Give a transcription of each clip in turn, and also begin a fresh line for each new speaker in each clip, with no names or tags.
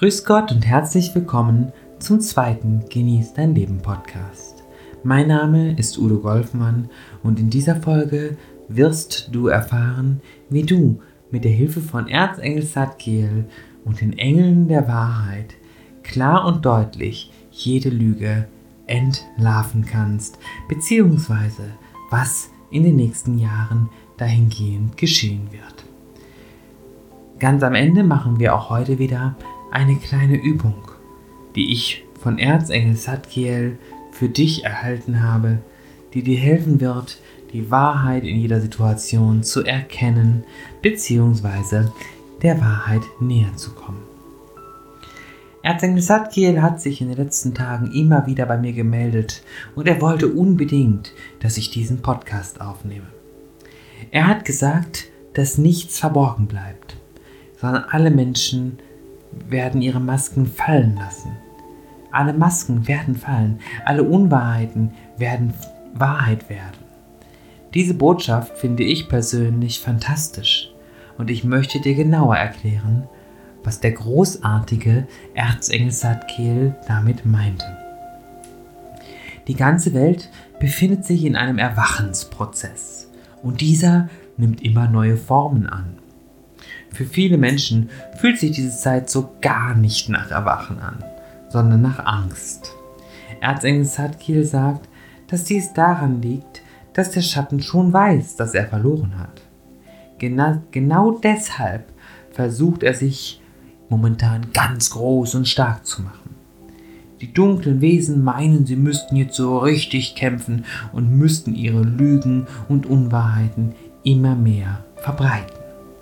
Grüß Gott und herzlich willkommen zum zweiten Genieß dein Leben Podcast. Mein Name ist Udo Golfmann und in dieser Folge wirst du erfahren, wie du mit der Hilfe von Erzengel Zadkiel und den Engeln der Wahrheit klar und deutlich jede Lüge entlarven kannst, beziehungsweise was in den nächsten Jahren dahingehend geschehen wird. Ganz am Ende machen wir auch heute wieder eine kleine Übung, die ich von Erzengel Zadkiel für dich erhalten habe, die dir helfen wird, die Wahrheit in jeder Situation zu erkennen, beziehungsweise der Wahrheit näher zu kommen. Erzengel Zadkiel hat sich in den letzten Tagen immer wieder bei mir gemeldet und er wollte unbedingt, dass ich diesen Podcast aufnehme. Er hat gesagt, dass nichts verborgen bleibt, sondern alle Menschen werden ihre Masken fallen lassen. Alle Masken werden fallen, alle Unwahrheiten werden Wahrheit werden. Diese Botschaft finde ich persönlich fantastisch und ich möchte dir genauer erklären, was der großartige Erzengel Zadkiel damit meinte. Die ganze Welt befindet sich in einem Erwachensprozess und dieser nimmt immer neue Formen an. Für viele Menschen fühlt sich diese Zeit so gar nicht nach Erwachen an, sondern nach Angst. Erzengel Zadkiel sagt, dass dies daran liegt, dass der Schatten schon weiß, dass er verloren hat. Genau deshalb versucht er sich momentan ganz groß und stark zu machen. Die dunklen Wesen meinen, sie müssten jetzt so richtig kämpfen und müssten ihre Lügen und Unwahrheiten immer mehr verbreiten.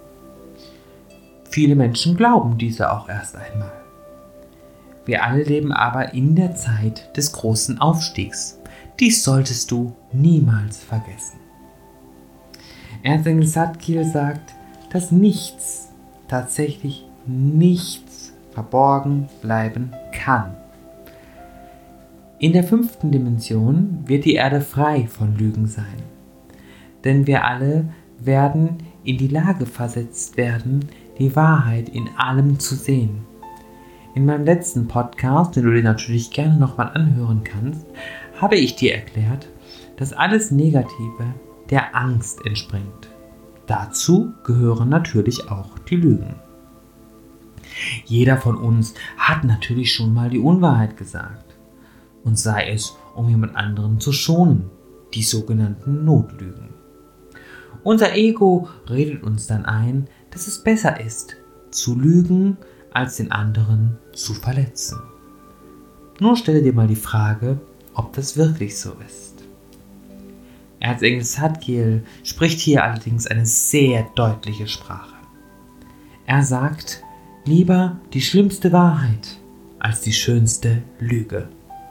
Viele Menschen glauben diese auch erst einmal. Wir alle leben aber in der Zeit des großen Aufstiegs. Dies solltest du niemals vergessen. Erzengel Zadkiel sagt, dass nichts, tatsächlich nichts verborgen bleiben kann. In der 5. Dimension wird die Erde frei von Lügen sein. Denn wir alle werden in die Lage versetzt werden, die Wahrheit in allem zu sehen. In meinem letzten Podcast, den du dir natürlich gerne nochmal anhören kannst, habe ich dir erklärt, dass alles Negative der Angst entspringt. Dazu gehören natürlich auch die Lügen. Jeder von uns hat natürlich schon mal die Unwahrheit gesagt. Und sei es, um jemand anderen zu schonen, die sogenannten Notlügen. Unser Ego redet uns dann ein, dass es besser ist, zu lügen, als den anderen zu verletzen. Nun stelle dir mal die Frage, ob das wirklich so ist. Erzengel Zadkiel spricht hier allerdings eine sehr deutliche Sprache. Er sagt, lieber die schlimmste Wahrheit als die schönste Lüge.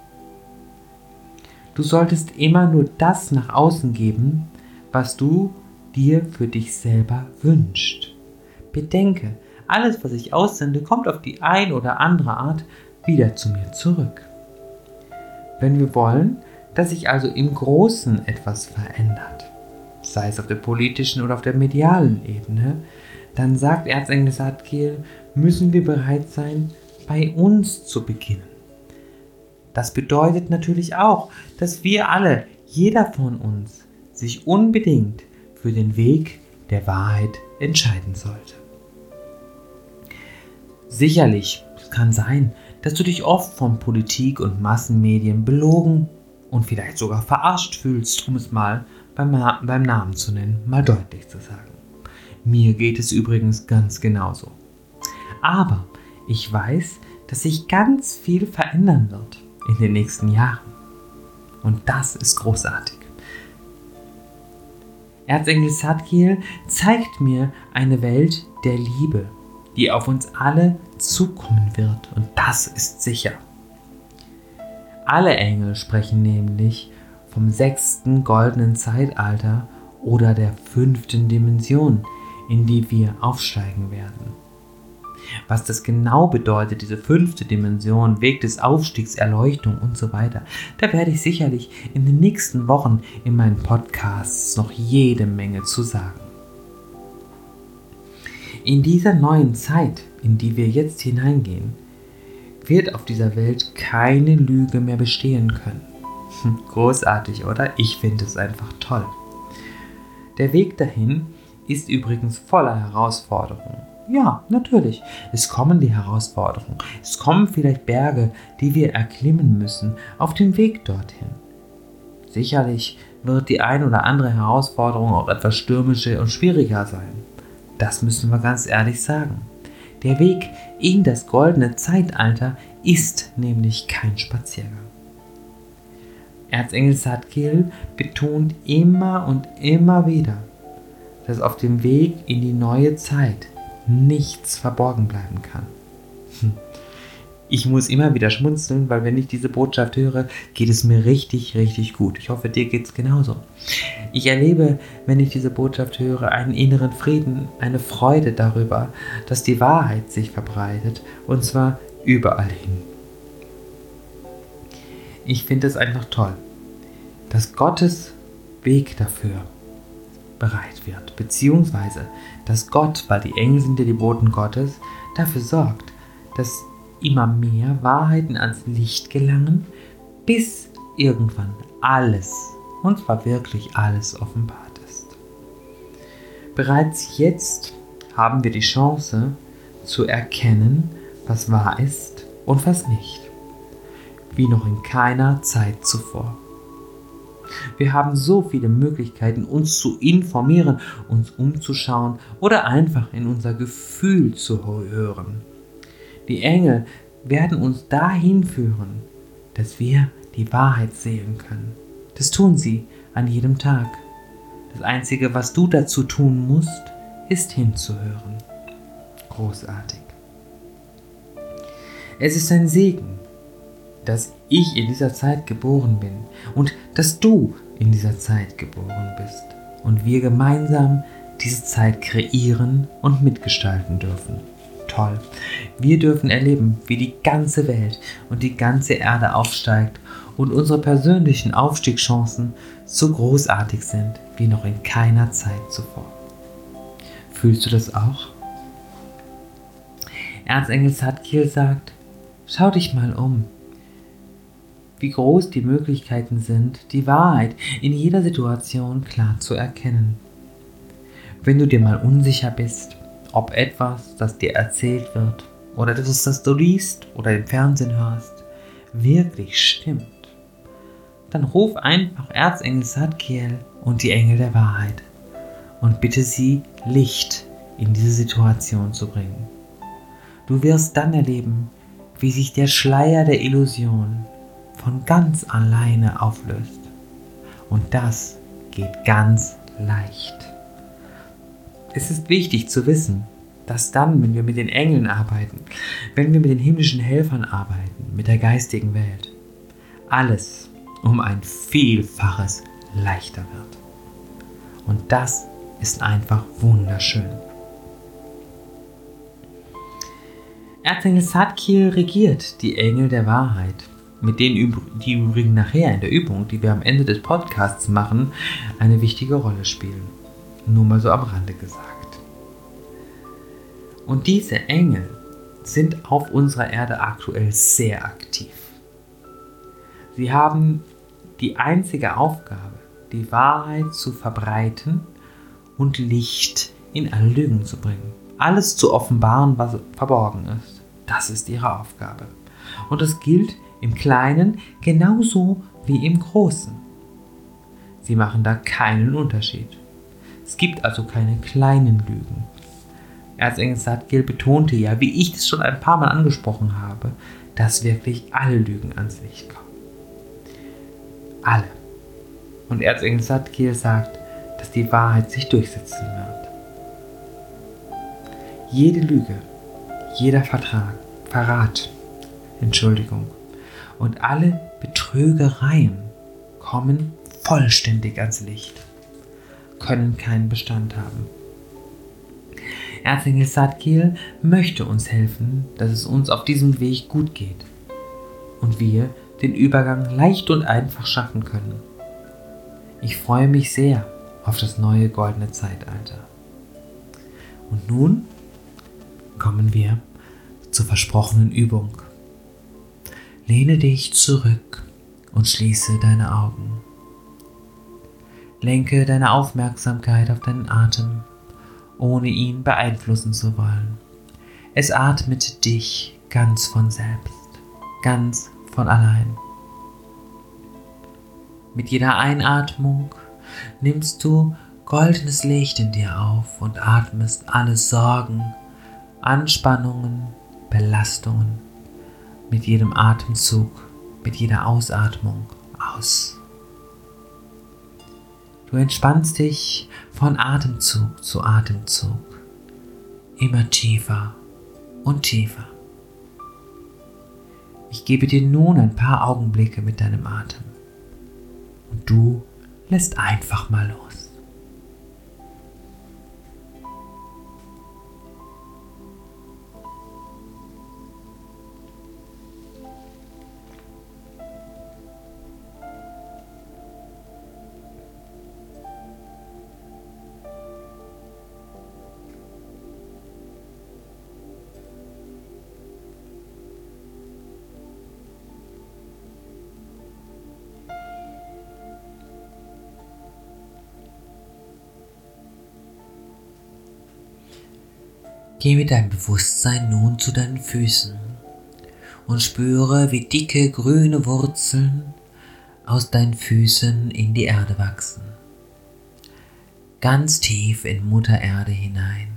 Du solltest immer nur das nach außen geben, was du dir für dich selber wünschst. Bedenke, alles, was ich aussende, kommt auf die ein oder andere Art wieder zu mir zurück. Wenn wir wollen, dass sich also im Großen etwas verändert, sei es auf der politischen oder auf der medialen Ebene, dann sagt Erzengel Zadkiel, müssen wir bereit sein, bei uns zu beginnen. Das bedeutet natürlich auch, dass wir alle, jeder von uns, sich unbedingt für den Weg der Wahrheit entscheiden sollte. Sicherlich, es kann sein, dass du dich oft von Politik und Massenmedien belogen und vielleicht sogar verarscht fühlst, um es mal beim Namen zu nennen, mal deutlich zu sagen. Mir geht es übrigens ganz genauso. Aber ich weiß, dass sich ganz viel verändern wird in den nächsten Jahren. Und das ist großartig. Erzengel Zadkiel zeigt mir eine Welt der Liebe, die auf uns alle zukommen wird. Und das ist sicher. Alle Engel sprechen nämlich vom 6. goldenen Zeitalter oder der 5. Dimension, in die wir aufsteigen werden. Was das genau bedeutet, diese 5. Dimension, Weg des Aufstiegs, Erleuchtung und so weiter, da werde ich sicherlich in den nächsten Wochen in meinen Podcasts noch jede Menge zu sagen. In dieser neuen Zeit, in die wir jetzt hineingehen, wird auf dieser Welt keine Lüge mehr bestehen können. Großartig, oder? Ich finde es einfach toll. Der Weg dahin ist übrigens voller Herausforderungen. Ja, natürlich. Es kommen die Herausforderungen. Es kommen vielleicht Berge, die wir erklimmen müssen auf dem Weg dorthin. Sicherlich wird die ein oder andere Herausforderung auch etwas stürmischer und schwieriger sein. Das müssen wir ganz ehrlich sagen. Der Weg in das goldene Zeitalter ist nämlich kein Spaziergang. Erzengel Zadkiel betont immer und immer wieder, dass auf dem Weg in die neue Zeit nichts verborgen bleiben kann. Ich muss immer wieder schmunzeln, weil wenn ich diese Botschaft höre, geht es mir richtig, richtig gut. Ich hoffe, dir geht es genauso. Ich erlebe, wenn ich diese Botschaft höre, einen inneren Frieden, eine Freude darüber, dass die Wahrheit sich verbreitet, und zwar überall hin. Ich finde es einfach toll, dass Gottes Weg dafür bereit wird, beziehungsweise dass Gott, weil die Engel sind ja die Boten Gottes, dafür sorgt, dass immer mehr Wahrheiten ans Licht gelangen, bis irgendwann alles, und zwar wirklich alles, offenbart ist. Bereits jetzt haben wir die Chance zu erkennen, was wahr ist und was nicht, wie noch in keiner Zeit zuvor. Wir haben so viele Möglichkeiten, uns zu informieren, uns umzuschauen oder einfach in unser Gefühl zu hören. Die Engel werden uns dahin führen, dass wir die Wahrheit sehen können. Das tun sie an jedem Tag. Das Einzige, was du dazu tun musst, ist hinzuhören. Großartig. Es ist ein Segen, dass ich in dieser Zeit geboren bin und dass du in dieser Zeit geboren bist und wir gemeinsam diese Zeit kreieren und mitgestalten dürfen. Toll. Wir dürfen erleben, wie die ganze Welt und die ganze Erde aufsteigt und unsere persönlichen Aufstiegschancen so großartig sind wie noch in keiner Zeit zuvor. Fühlst du das auch? Erzengel Zadkiel sagt, schau dich mal um, wie groß die Möglichkeiten sind, die Wahrheit in jeder Situation klar zu erkennen. Wenn du dir mal unsicher bist, ob etwas, das dir erzählt wird, oder das du liest oder im Fernsehen hörst, wirklich stimmt, dann ruf einfach Erzengel Zadkiel und die Engel der Wahrheit und bitte sie, Licht in diese Situation zu bringen. Du wirst dann erleben, wie sich der Schleier der Illusion von ganz alleine auflöst. Und das geht ganz leicht. Es ist wichtig zu wissen, dass dann, wenn wir mit den Engeln arbeiten, wenn wir mit den himmlischen Helfern arbeiten, mit der geistigen Welt, alles um ein Vielfaches leichter wird. Und das ist einfach wunderschön. Erzengel Zadkiel regiert die Engel der Wahrheit, mit denen die übrigens nachher in der Übung, die wir am Ende des Podcasts machen, eine wichtige Rolle spielen. Nur mal so am Rande gesagt. Und diese Engel sind auf unserer Erde aktuell sehr aktiv. Sie haben die einzige Aufgabe, die Wahrheit zu verbreiten und Licht in alle Lügen zu bringen. Alles zu offenbaren, was verborgen ist. Das ist ihre Aufgabe. Und das gilt im Kleinen genauso wie im Großen. Sie machen da keinen Unterschied. Es gibt also keine kleinen Lügen. Erzengel Zadkiel betonte ja, wie ich das schon ein paar Mal angesprochen habe, dass wirklich alle Lügen ans Licht kommen. Alle. Und Erzengel Zadkiel sagt, dass die Wahrheit sich durchsetzen wird. Jede Lüge, jeder Verrat, und alle Betrügereien kommen vollständig ans Licht, können keinen Bestand haben. Erzengel Zadkiel möchte uns helfen, dass es uns auf diesem Weg gut geht und wir den Übergang leicht und einfach schaffen können. Ich freue mich sehr auf das neue goldene Zeitalter. Und nun kommen wir zur versprochenen Übung. Lehne dich zurück und schließe deine Augen. Lenke deine Aufmerksamkeit auf deinen Atem, ohne ihn beeinflussen zu wollen. Es atmet dich ganz von selbst, ganz von allein. Mit jeder Einatmung nimmst du goldenes Licht in dir auf und atmest alle Sorgen, Anspannungen, Belastungen mit jedem Atemzug, mit jeder Ausatmung aus. Du entspannst dich von Atemzug zu Atemzug, immer tiefer und tiefer. Ich gebe dir nun ein paar Augenblicke mit deinem Atem und du lässt einfach mal los. Geh mit deinem Bewusstsein nun zu deinen Füßen und spüre, wie dicke grüne Wurzeln aus deinen Füßen in die Erde wachsen. Ganz tief in Mutter Erde hinein,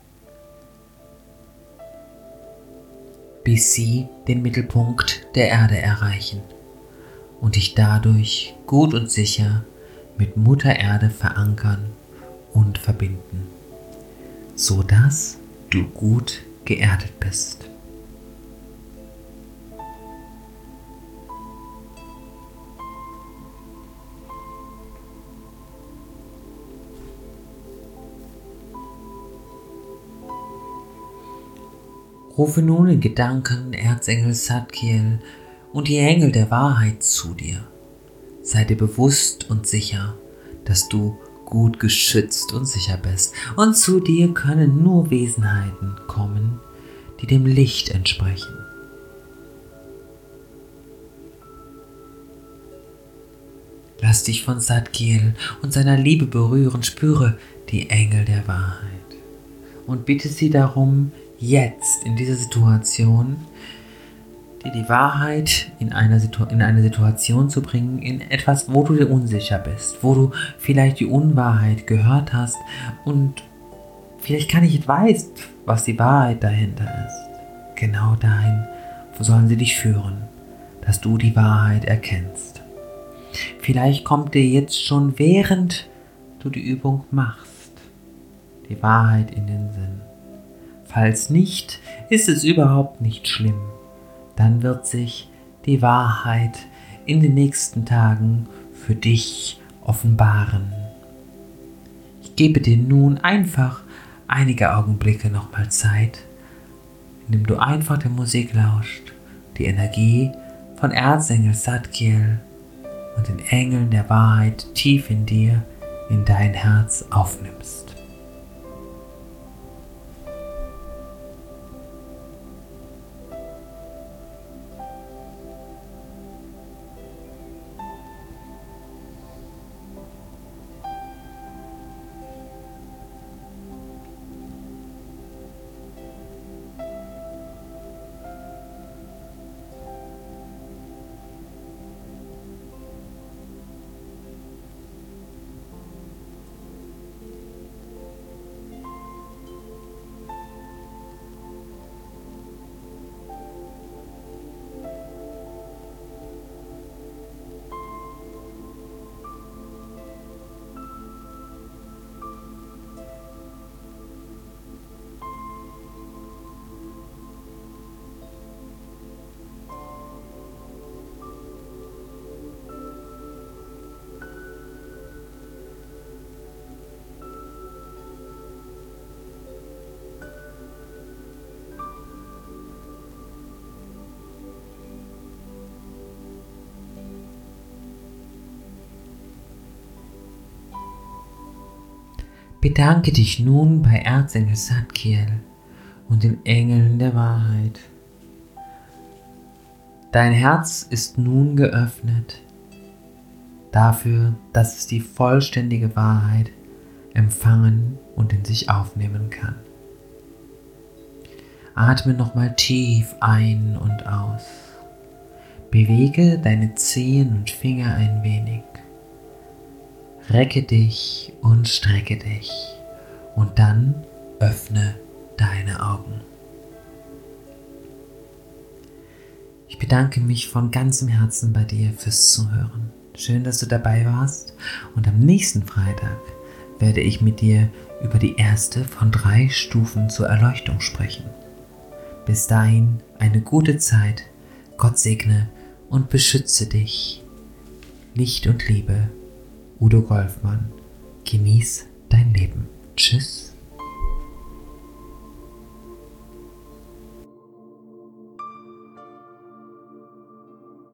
bis sie den Mittelpunkt der Erde erreichen und dich dadurch gut und sicher mit Mutter Erde verankern und verbinden, sodass du gut geerdet bist. Rufe nun in Gedanken Erzengel Zadkiel und die Engel der Wahrheit zu dir. Sei dir bewusst und sicher, dass du gut geschützt und sicher bist. Und zu dir können nur Wesenheiten kommen, die dem Licht entsprechen. Lass dich von Zadkiel und seiner Liebe berühren, spüre die Engel der Wahrheit und bitte sie darum, jetzt in dieser Situation dir die Wahrheit in eine Situation zu bringen, in etwas, wo du dir unsicher bist, wo du vielleicht die Unwahrheit gehört hast und vielleicht gar nicht weißt, was die Wahrheit dahinter ist. Genau dahin sollen sie dich führen, dass du die Wahrheit erkennst. Vielleicht kommt dir jetzt schon, während du die Übung machst, die Wahrheit in den Sinn. Falls nicht, ist es überhaupt nicht schlimm. Dann wird sich die Wahrheit in den nächsten Tagen für dich offenbaren. Ich gebe dir nun einfach einige Augenblicke nochmal Zeit, indem du einfach der Musik lauscht, die Energie von Erzengel Zadkiel und den Engeln der Wahrheit tief in dir, in dein Herz aufnimmst. Bedanke dich nun bei Erzengel Zadkiel und den Engeln der Wahrheit. Dein Herz ist nun geöffnet dafür, dass es die vollständige Wahrheit empfangen und in sich aufnehmen kann. Atme nochmal tief ein und aus. Bewege deine Zehen und Finger ein wenig. Recke dich und strecke dich und dann öffne deine Augen. Ich bedanke mich von ganzem Herzen bei dir fürs Zuhören. Schön, dass du dabei warst und am nächsten Freitag werde ich mit dir über die erste von 3 Stufen zur Erleuchtung sprechen. Bis dahin eine gute Zeit, Gott segne und beschütze dich. Licht und Liebe, Udo Golfmann. Genieß dein Leben. Tschüss.